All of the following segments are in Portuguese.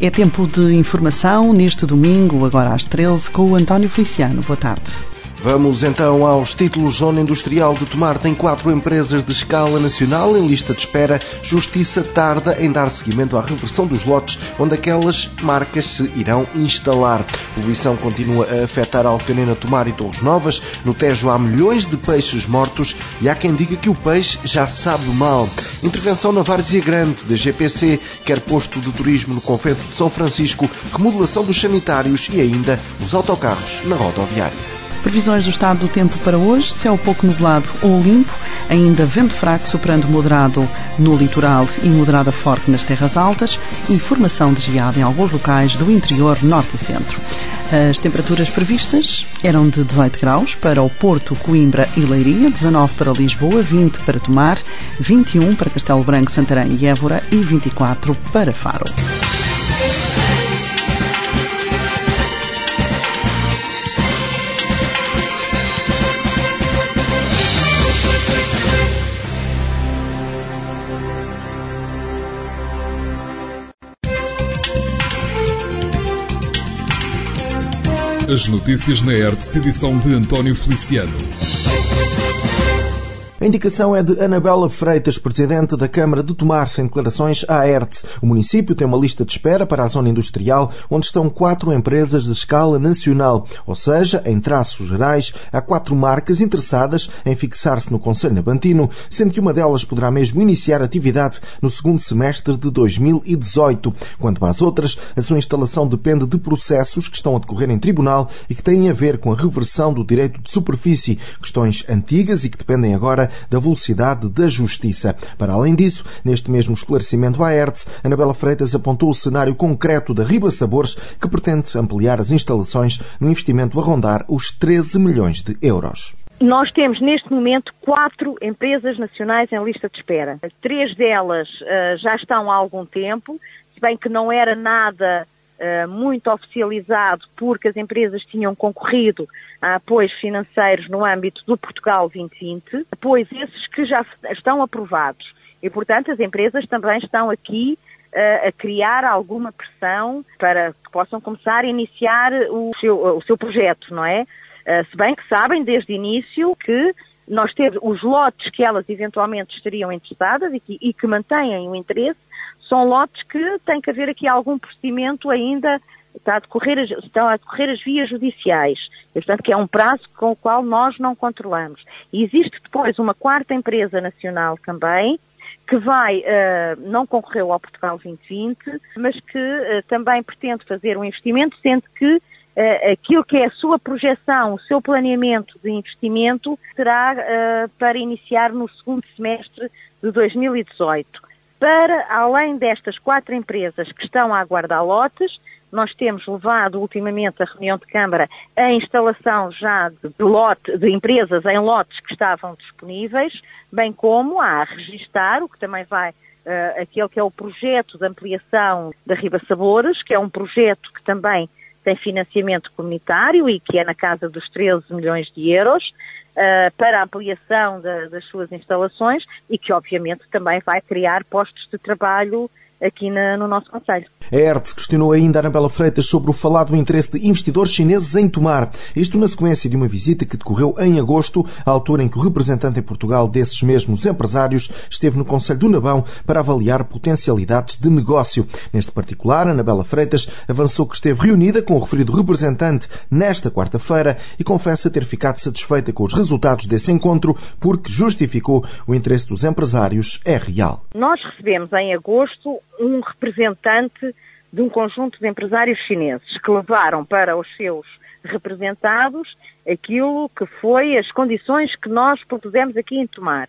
É tempo de informação neste domingo, agora às 13, com o António Feliciano. Boa tarde. Vamos então aos títulos. Zona Industrial de Tomar tem 4 empresas de escala nacional em lista de espera. Justiça tarda em dar seguimento à reversão dos lotes onde aquelas marcas se irão instalar. A poluição continua a afetar Alcanena, Tomar e Torres Novas. No Tejo há milhões de peixes mortos e há quem diga que o peixe já sabe mal. Intervenção na Várzea Grande da GPC, quer posto de turismo no Convento de São Francisco, remodelação dos sanitários e ainda os autocarros na rodoviária. Previsões do estado do tempo para hoje: céu pouco nublado ou limpo, ainda vento fraco soprando moderado no litoral e moderada forte nas terras altas e formação de geada em alguns locais do interior norte e centro. As temperaturas previstas eram de 18 graus para o Porto, Coimbra e Leiria, 19 para Lisboa, 20 para Tomar, 21 para Castelo Branco, Santarém e Évora e 24 para Faro. As notícias na ERTE, edição de António Feliciano. A indicação é de Anabela Freitas, presidente da Câmara de Tomar, em declarações à ERTE. O município tem uma lista de espera para a zona industrial, onde estão 4 empresas de escala nacional. Ou seja, em traços gerais, há 4 marcas interessadas em fixar-se no concelho nabantino, sendo que uma delas poderá mesmo iniciar atividade no segundo semestre de 2018. Quanto às outras, a sua instalação depende de processos que estão a decorrer em tribunal e que têm a ver com a reversão do direito de superfície, questões antigas e que dependem agora da velocidade da justiça. Para além disso, neste mesmo esclarecimento à ERTE, Anabela Freitas apontou o cenário concreto da Riba Sabores, que pretende ampliar as instalações no investimento a rondar os 13 milhões de euros. Nós temos neste momento 4 empresas nacionais em lista de espera. 3 delas já estão há algum tempo, se bem que não era nada muito oficializado, porque as empresas tinham concorrido a apoios financeiros no âmbito do Portugal 2020, apoios esses que já estão aprovados. E, portanto, as empresas também estão aqui a criar alguma pressão para que possam começar a iniciar o seu projeto, não é? Se bem que sabem desde o início que nós temos os lotes que elas eventualmente estariam interessadas e que mantêm o interesse, são lotes que tem que haver aqui algum procedimento ainda, estão a decorrer as vias judiciais. E, portanto, que é um prazo com o qual nós não controlamos. E existe depois uma 4ª empresa nacional também, que não concorreu ao Portugal 2020, mas que também pretende fazer um investimento, sendo que aquilo que é a sua projeção, o seu planeamento de investimento, será para iniciar no segundo semestre de 2018. Para além destas 4 empresas que estão a aguardar lotes, nós temos levado ultimamente a reunião de Câmara a instalação já de empresas em lotes que estavam disponíveis, bem como a registar, o que também vai, aquele que é o projeto de ampliação da Riba Sabores, que é um projeto que também tem financiamento comunitário e que é na casa dos 13 milhões de euros, para a ampliação das suas instalações e que obviamente também vai criar postos de trabalho aqui no nosso concelho. A ERTE questionou ainda a Anabela Freitas sobre o falado interesse de investidores chineses em Tomar. Isto na sequência de uma visita que decorreu em agosto, à altura em que o representante em Portugal desses mesmos empresários esteve no Concelho do Nabão para avaliar potencialidades de negócio. Neste particular, Anabela Freitas avançou que esteve reunida com o referido representante nesta quarta-feira e confessa ter ficado satisfeita com os resultados desse encontro porque justificou o interesse dos empresários é real. Nós recebemos em agosto um representante de um conjunto de empresários chineses que levaram para os seus representados aquilo que foi as condições que nós propusemos aqui em Tomar.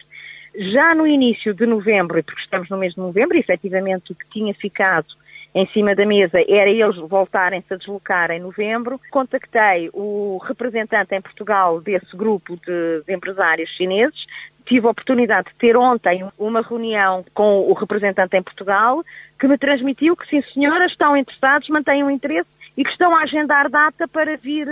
Já no início de novembro, e porque estamos no mês de novembro, efetivamente o que tinha ficado em cima da mesa era eles voltarem-se a deslocar em novembro, contactei o representante em Portugal desse grupo de empresários chineses. Tive a oportunidade de ter ontem uma reunião com o representante em Portugal, que me transmitiu que, sim senhora, estão interessados, mantêm o interesse e que estão a agendar data para vir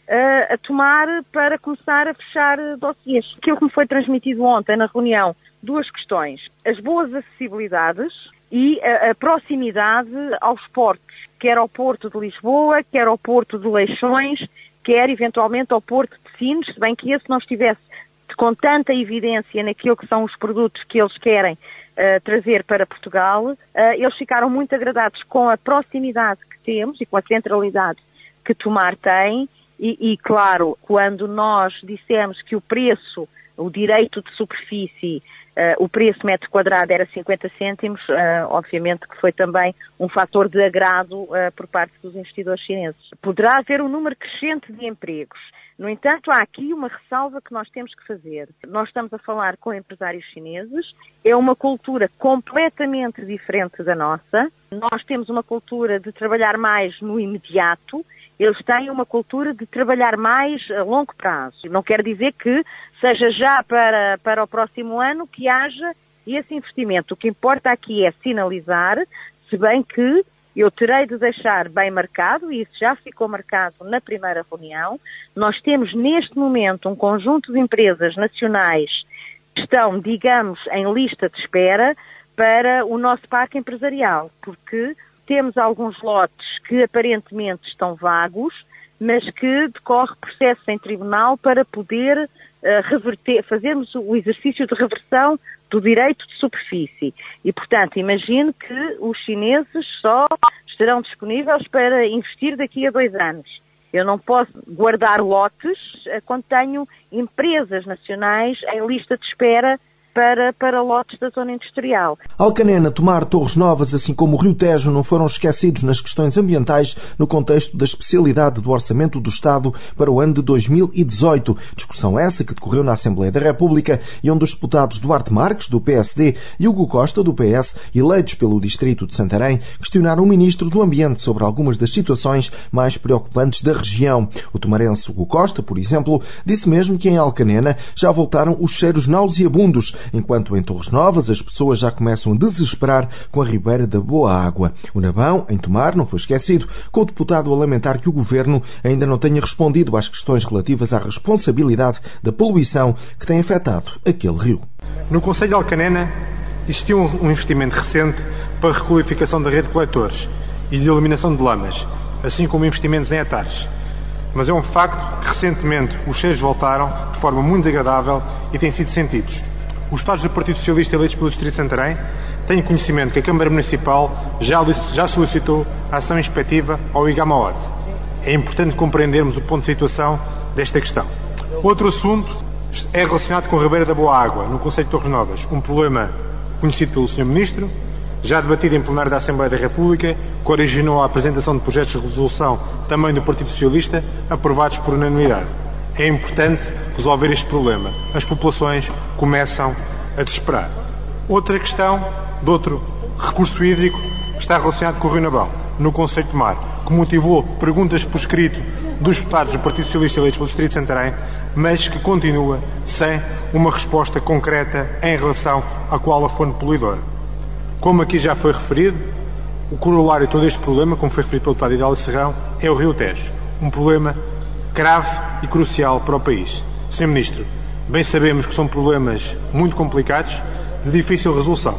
a Tomar para começar a fechar dossiês. Aquilo que me foi transmitido ontem na reunião, 2 questões. As boas acessibilidades e a proximidade aos portos. quer ao Porto de Lisboa, quer ao Porto de Leixões, quer eventualmente ao Porto de Sines, se bem que esse não estivesse com tanta evidência naquilo que são os produtos que eles querem trazer para Portugal. Eles ficaram muito agradados com a proximidade que temos e com a centralidade que Tomar tem e claro, quando nós dissemos que o preço, o direito de superfície, o preço metro quadrado era 50 cêntimos, obviamente que foi também um fator de agrado por parte dos investidores chineses. Poderá haver um número crescente de empregos. No entanto, há aqui uma ressalva que nós temos que fazer. Nós estamos a falar com empresários chineses, é uma cultura completamente diferente da nossa. Nós temos uma cultura de trabalhar mais no imediato, eles têm uma cultura de trabalhar mais a longo prazo. Não quer dizer que seja já para o próximo ano que haja esse investimento. O que importa aqui é sinalizar, se bem que eu terei de deixar bem marcado, e isso já ficou marcado na primeira reunião, nós temos neste momento um conjunto de empresas nacionais que estão, digamos, em lista de espera para o nosso parque empresarial, porque temos alguns lotes que aparentemente estão vagos, mas que decorre processo em tribunal para poder fazermos o exercício de reversão do direito de superfície. E, portanto, imagino que os chineses só estarão disponíveis para investir daqui a 2 anos. Eu não posso guardar lotes quando tenho empresas nacionais em lista de espera para lotes da zona industrial. Alcanena, Tomar, Torres Novas, assim como o Rio Tejo, não foram esquecidos nas questões ambientais no contexto da especialidade do Orçamento do Estado para o ano de 2018. Discussão essa que decorreu na Assembleia da República e onde os deputados Duarte Marques, do PSD, e Hugo Costa, do PS, eleitos pelo Distrito de Santarém, questionaram o Ministro do Ambiente sobre algumas das situações mais preocupantes da região. O tomarense Hugo Costa, por exemplo, disse mesmo que em Alcanena já voltaram os cheiros nauseabundos, enquanto em Torres Novas as pessoas já começam a desesperar com a ribeira da boa água. O Nabão, em Tomar, não foi esquecido, com o deputado a lamentar que o Governo ainda não tenha respondido às questões relativas à responsabilidade da poluição que tem afetado aquele rio. No Concelho de Alcanena existiu um investimento recente para a requalificação da rede de coletores e de eliminação de lamas, assim como investimentos em hectares. Mas é um facto que recentemente os cheiros voltaram de forma muito desagradável e têm sido sentidos. Os deputados do Partido Socialista eleitos pelo Distrito de Santarém têm conhecimento que a Câmara Municipal já solicitou a ação inspectiva ao IGAMAOT. É importante compreendermos o ponto de situação desta questão. Outro assunto é relacionado com a Ribeira da Boa Água, no Concello de Torres Novas, um problema conhecido pelo Sr. Ministro, já debatido em plenário da Assembleia da República, que originou a apresentação de projetos de resolução também do Partido Socialista, aprovados por unanimidade. É importante resolver este problema. As populações começam a desesperar. Outra questão, de outro recurso hídrico, está relacionado com o Rio Nabão, no Concello de Tomar, que motivou perguntas por escrito dos deputados do Partido Socialista eleitos pelo Distrito de Santarém, mas que continua sem uma resposta concreta em relação à qual a fonte poluidora. Como aqui já foi referido, o corolário de todo este problema, como foi referido pelo deputado Idália Serrão, é o Rio Tejo. Um problema grave e crucial para o país. Sr. Ministro, bem sabemos que são problemas muito complicados, de difícil resolução,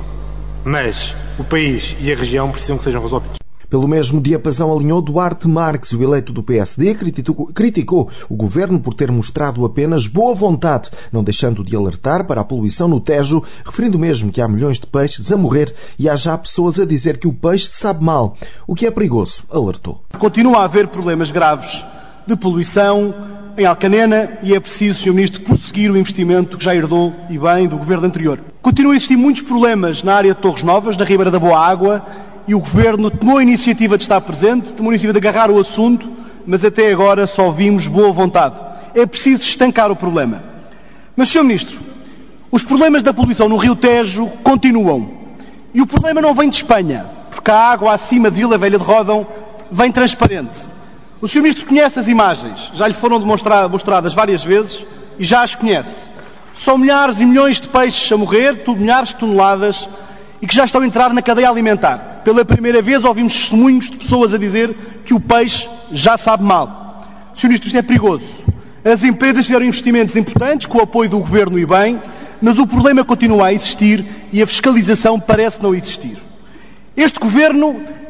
mas o país e a região precisam que sejam resolvidos. Pelo mesmo diapasão alinhou Duarte Marques, o eleito do PSD, criticou o Governo por ter mostrado apenas boa vontade, não deixando de alertar para a poluição no Tejo, referindo mesmo que há milhões de peixes a morrer e há já pessoas a dizer que o peixe sabe mal, o que é perigoso, alertou. Continua a haver problemas graves de poluição em Alcanena e é preciso, Sr. Ministro, prosseguir o investimento que já herdou, e bem, do Governo anterior. Continuam a existir muitos problemas na área de Torres Novas, na Ribeira da Boa Água, e o Governo tomou a iniciativa de estar presente, tomou a iniciativa de agarrar o assunto, mas até agora só vimos boa vontade. É preciso estancar o problema. Mas, Sr. Ministro, os problemas da poluição no Rio Tejo continuam. E o problema não vem de Espanha, porque a água acima de Vila Velha de Ródão vem transparente. O Sr. Ministro conhece as imagens, já lhe foram mostradas várias vezes e já as conhece. São milhares e milhões de peixes a morrer, milhares de toneladas, e que já estão a entrar na cadeia alimentar. Pela primeira vez ouvimos testemunhos de pessoas a dizer que o peixe já sabe mal. Sr. Ministro, isto é perigoso. As empresas fizeram investimentos importantes com o apoio do Governo e bem, mas o problema continua a existir e a fiscalização parece não existir. Este Governo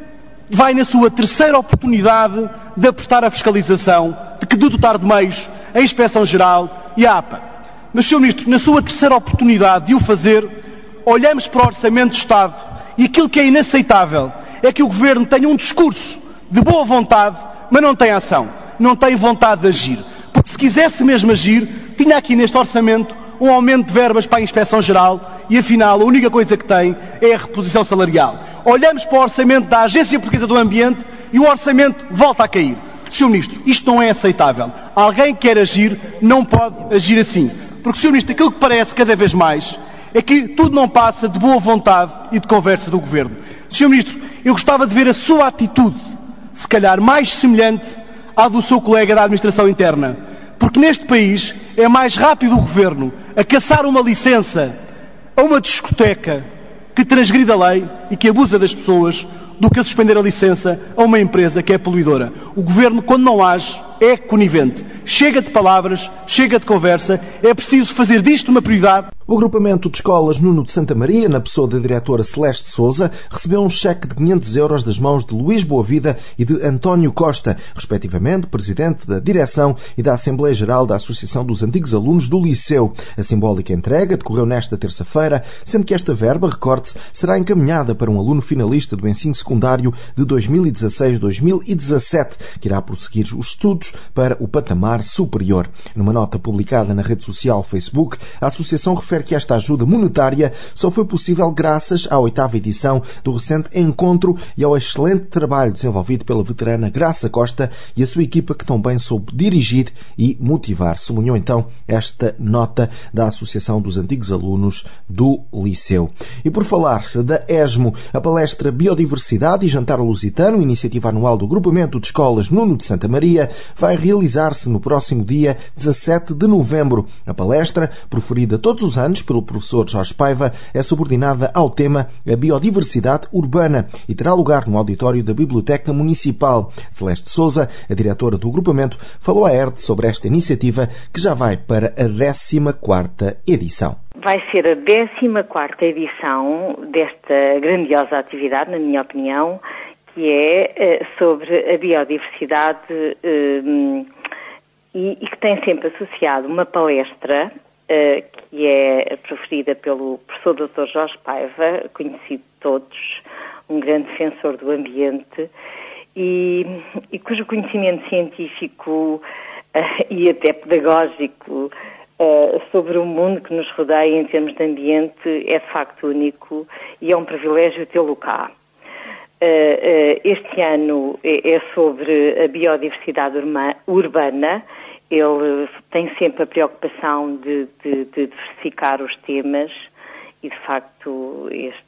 vai na sua terceira oportunidade de apertar a fiscalização, de dotar de meios a Inspeção-Geral e a APA. Mas, Sr. Ministro, na sua terceira oportunidade de o fazer, olhamos para o Orçamento de Estado e aquilo que é inaceitável é que o Governo tenha um discurso de boa vontade, mas não tem ação, não tem vontade de agir. Porque se quisesse mesmo agir, tinha aqui neste orçamento um aumento de verbas para a Inspeção-Geral e, afinal, a única coisa que tem é a reposição salarial. Olhamos para o orçamento da Agência Portuguesa do Ambiente e o orçamento volta a cair. Sr. Ministro, isto não é aceitável. Alguém que quer agir não pode agir assim. Porque, Sr. Ministro, aquilo que parece cada vez mais é que tudo não passa de boa vontade e de conversa do Governo. Sr. Ministro, eu gostava de ver a sua atitude, se calhar mais semelhante à do seu colega da Administração Interna. Porque neste país é mais rápido o Governo a caçar uma licença a uma discoteca que transgride a lei e que abusa das pessoas do que a suspender a licença a uma empresa que é poluidora. O Governo, quando não age, é conivente. Chega de palavras, chega de conversa, é preciso fazer disto uma prioridade. O agrupamento de escolas Nuno de Santa Maria, na pessoa da diretora Celeste Sousa, recebeu um cheque de 500 € das mãos de Luís Boavida e de António Costa, respectivamente presidente da direção e da Assembleia Geral da Associação dos Antigos Alunos do Liceu. A simbólica entrega decorreu nesta terça-feira, sendo que esta verba, recorde-se, será encaminhada para um aluno finalista do ensino secundário de 2016-2017, que irá prosseguir os estudos para o patamar superior. Numa nota publicada na rede social Facebook, a associação refere que esta ajuda monetária só foi possível graças à 8ª edição do recente encontro e ao excelente trabalho desenvolvido pela veterana Graça Costa e a sua equipa, que tão bem soube dirigir e motivar. Sublinhou então esta nota da Associação dos Antigos Alunos do Liceu. E por falar da ESMO, a palestra Biodiversidade e Jantar Lusitano, iniciativa anual do Agrupamento de Escolas Nuno de Santa Maria, vai realizar-se no próximo dia 17 de novembro. A palestra, proferida todos os anos pelo professor Jorge Paiva, é subordinada ao tema A Biodiversidade Urbana e terá lugar no auditório da Biblioteca Municipal. Celeste Sousa, a diretora do agrupamento, falou à ERD sobre esta iniciativa, que já vai para a 14ª edição. Vai ser a 14ª edição desta grandiosa atividade, na minha opinião, que é sobre a biodiversidade e que tem sempre associado uma palestra que é proferida pelo professor Dr. Jorge Paiva, conhecido de todos, um grande defensor do ambiente e cujo conhecimento científico e até pedagógico sobre o mundo que nos rodeia em termos de ambiente é de facto único e é um privilégio tê-lo cá. Este ano é sobre a biodiversidade urbana. Ele tem sempre a preocupação de diversificar os temas e, de facto,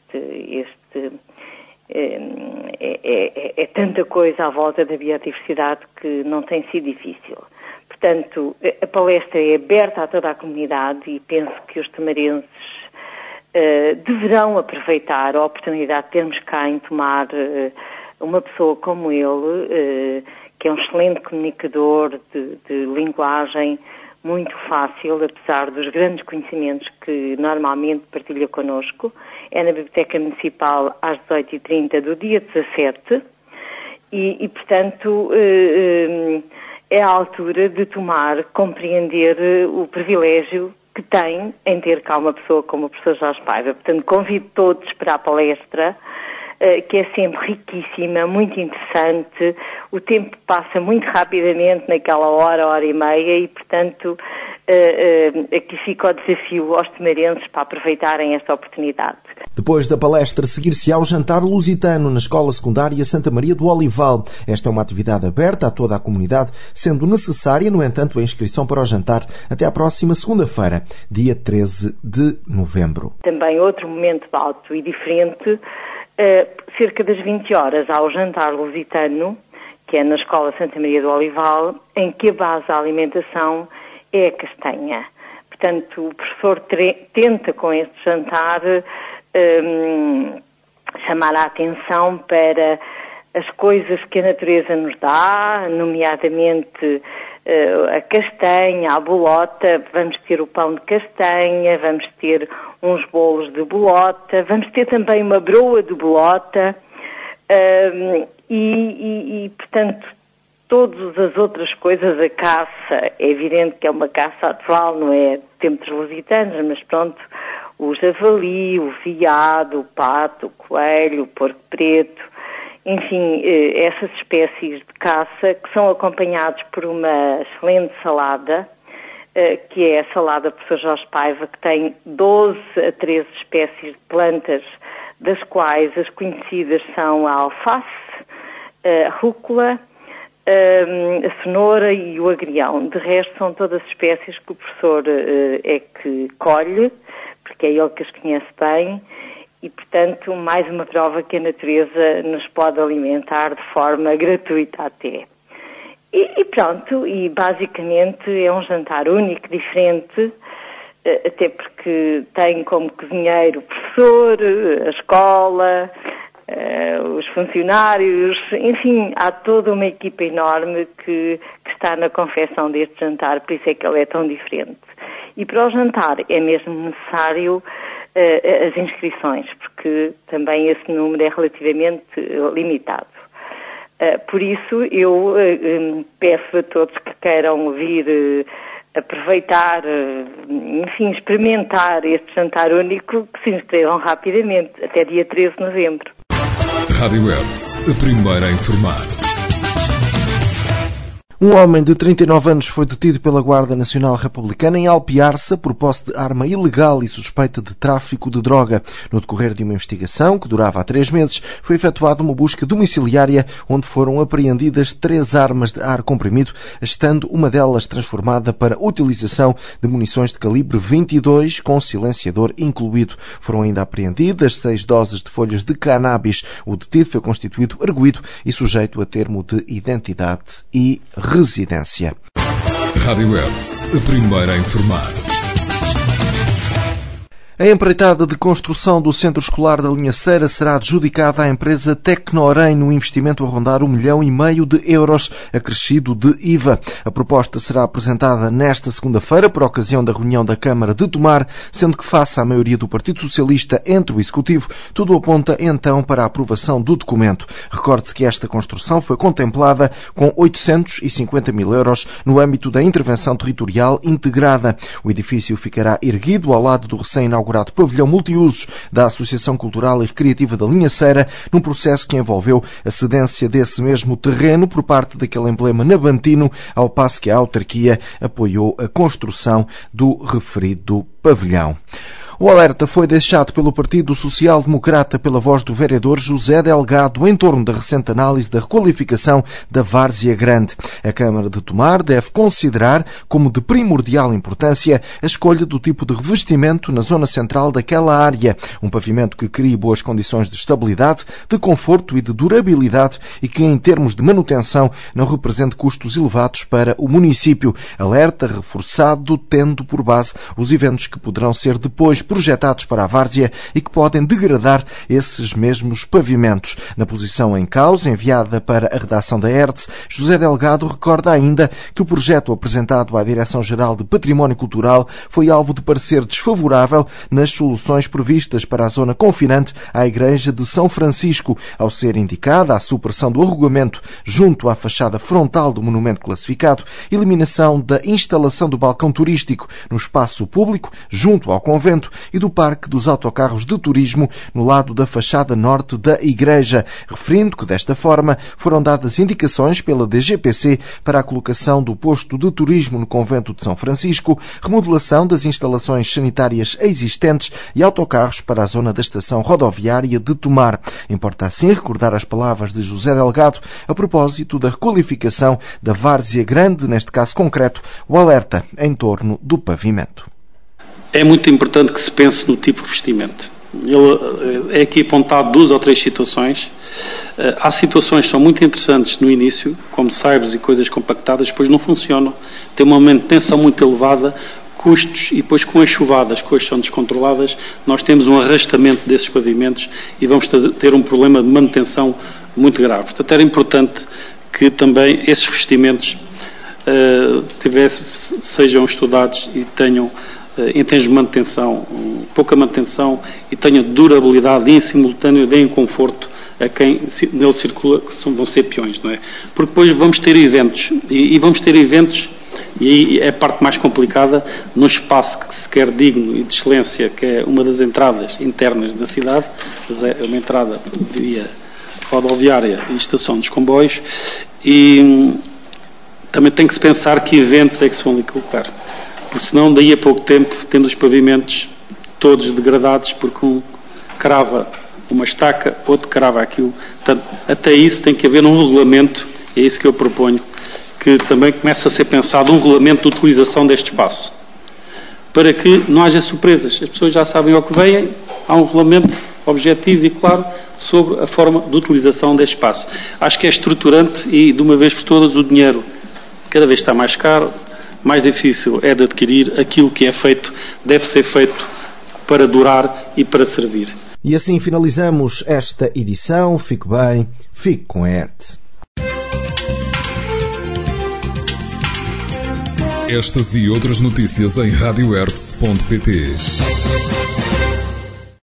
é tanta coisa à volta da biodiversidade que não tem sido difícil. Portanto, a palestra é aberta a toda a comunidade e penso que os tamarenses deverão aproveitar a oportunidade de termos cá em Tomar uma pessoa como ele, que é um excelente comunicador de linguagem muito fácil, apesar dos grandes conhecimentos que normalmente partilha connosco. É na Biblioteca Municipal às 18h30 do dia 17 e portanto, é a altura de compreender o privilégio que tem em ter cá uma pessoa como o professor Jorge Paiva. Portanto, convido todos para a palestra, que é sempre riquíssima, muito interessante. O tempo passa muito rapidamente naquela hora e meia e, portanto, aqui fica o desafio aos tomarenses para aproveitarem esta oportunidade. Depois da palestra, seguir-se ao jantar lusitano na Escola Secundária Santa Maria do Olival. Esta é uma atividade aberta a toda a comunidade, sendo necessária, no entanto, a inscrição para o jantar até à próxima segunda-feira, dia 13 de novembro. Também outro momento alto e diferente, cerca das 20 horas há o jantar lusitano, que é na Escola Santa Maria do Olival, em que a base da alimentação é a castanha. Portanto, o professor tenta com este jantar chamar a atenção para as coisas que a natureza nos dá, nomeadamente a castanha, a bolota. Vamos ter o pão de castanha, vamos ter uns bolos de bolota, vamos ter também uma broa de bolota portanto, todas as outras coisas, a caça, é evidente que é uma caça atual, não é de tempos lusitanos, mas pronto, o javali, o veado, o pato, o coelho, o porco preto, enfim, essas espécies de caça que são acompanhados por uma excelente salada, que é a salada Professor Jorge Paiva, que tem 12 a 13 espécies de plantas, das quais as conhecidas são a alface, a rúcula, a cenoura e o agrião. De resto, são todas espécies que o professor é que colhe, porque é ele que as conhece bem, e, portanto, mais uma prova que a natureza nos pode alimentar de forma gratuita até. E pronto, e basicamente é um jantar único, diferente, até porque tem como cozinheiro o professor, a escola, os funcionários, enfim, há toda uma equipa enorme que está na confecção deste jantar, por isso é que ele é tão diferente. E para o jantar é mesmo necessário as inscrições, porque também esse número é relativamente limitado. Por isso, eu peço a todos que queiram vir aproveitar, enfim, experimentar este jantar único, que se inscrevam rapidamente, até dia 13 de novembro. Rádio Hertz, a primeira a informar. Um homem de 39 anos foi detido pela Guarda Nacional Republicana em Alpiarça por posse de arma ilegal e suspeita de tráfico de droga. No decorrer de uma investigação, que durava há 3 meses, foi efetuada uma busca domiciliária onde foram apreendidas 3 armas de ar comprimido, estando uma delas transformada para utilização de munições de calibre 22 com silenciador incluído. Foram ainda apreendidas 6 doses de folhas de cannabis. O detido foi constituído arguido e sujeito a termo de identidade e residência. Rádio Hertz, a primeira a informar. A empreitada de construção do centro escolar da Linha Ceira será adjudicada à empresa Tecnorem no investimento a rondar 1,5 milhão de euros, acrescido de IVA. A proposta será apresentada nesta segunda-feira por ocasião da reunião da Câmara de Tomar, sendo que face à maioria do Partido Socialista entre o Executivo, tudo aponta então para a aprovação do documento. Recorde-se que esta construção foi contemplada com 850 mil euros no âmbito da intervenção territorial integrada. O edifício ficará erguido ao lado do recém-inaugurado pavilhão multiusos da Associação Cultural e Recreativa da Linha Ceira, num processo que envolveu a cedência desse mesmo terreno por parte daquele emblema nabantino, ao passo que a autarquia apoiou a construção do referido pavilhão. O alerta foi deixado pelo Partido Social Democrata pela voz do vereador José Delgado em torno da recente análise da requalificação da Várzea Grande. A Câmara de Tomar deve considerar como de primordial importância a escolha do tipo de revestimento na zona central daquela área. Um pavimento que crie boas condições de estabilidade, de conforto e de durabilidade e que, em termos de manutenção, não represente custos elevados para o município. Alerta reforçado tendo por base os eventos que poderão ser depois projetados para a várzea e que podem degradar esses mesmos pavimentos. Na posição em causa, enviada para a redação da Hertz, José Delgado recorda ainda que o projeto apresentado à Direção-Geral de Património Cultural foi alvo de parecer desfavorável nas soluções previstas para a zona confinante à Igreja de São Francisco, ao ser indicada a supressão do arrugamento junto à fachada frontal do monumento classificado, eliminação da instalação do balcão turístico no espaço público junto ao convento e do Parque dos Autocarros de Turismo no lado da fachada norte da igreja, referindo que desta forma foram dadas indicações pela DGPC para a colocação do posto de turismo no convento de São Francisco, remodelação das instalações sanitárias existentes e autocarros para a zona da estação rodoviária de Tomar. Importa assim recordar as palavras de José Delgado a propósito da requalificação da Várzea Grande, neste caso concreto, o alerta em torno do pavimento. É muito importante que se pense no tipo de vestimento. Ele é aqui apontado 2 ou 3 situações. Há situações que são muito interessantes no início, como saibres e coisas compactadas, depois não funcionam. Tem uma manutenção muito elevada, custos, e depois com as chuvadas, as coisas são descontroladas, nós temos um arrastamento desses pavimentos e vamos ter um problema de manutenção muito grave. Portanto, era importante que também esses revestimentos sejam estudados e tenham em termos de manutenção, pouca manutenção e tenha durabilidade e em simultâneo deem conforto a quem nele circula, que vão ser peões, não é? Porque depois vamos ter eventos, e vamos ter eventos, e aí é a parte mais complicada, num espaço que se quer digno e de excelência, que é uma das entradas internas da cidade, mas é uma entrada via rodoviária e estação dos comboios, e também tem que se pensar que eventos é que se vão ali colocar, porque senão daí a pouco tempo, tendo os pavimentos todos degradados, porque um crava uma estaca, outro crava aquilo. Portanto, até isso tem que haver um regulamento, é isso que eu proponho, que também comece a ser pensado um regulamento de utilização deste espaço, para que não haja surpresas. As pessoas já sabem ao que vêm, há um regulamento objetivo e claro sobre a forma de utilização deste espaço. Acho que é estruturante e, de uma vez por todas, o dinheiro cada vez está mais caro, mais difícil é de adquirir. Aquilo que é feito deve ser feito para durar e para servir. E assim finalizamos esta edição. Fique bem, fique com a ERTE. Estas e outras notícias em radioertz.pt.